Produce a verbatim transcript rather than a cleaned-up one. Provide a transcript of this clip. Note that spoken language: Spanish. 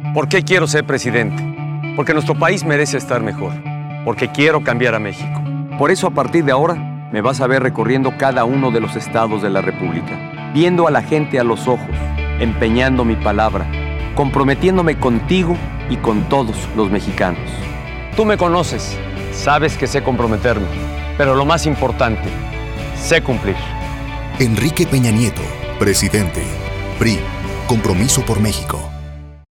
¿Por qué quiero ser presidente? Porque nuestro país merece estar mejor. Porque quiero cambiar a México. Por eso, a partir de ahora, me vas a ver recorriendo cada uno de los estados de la República, viendo a la gente a los ojos, empeñando mi palabra, comprometiéndome contigo y con todos los mexicanos. Tú me conoces, sabes que sé comprometerme, pero lo más importante, sé cumplir. Enrique Peña Nieto, presidente. P R I, Compromiso por México.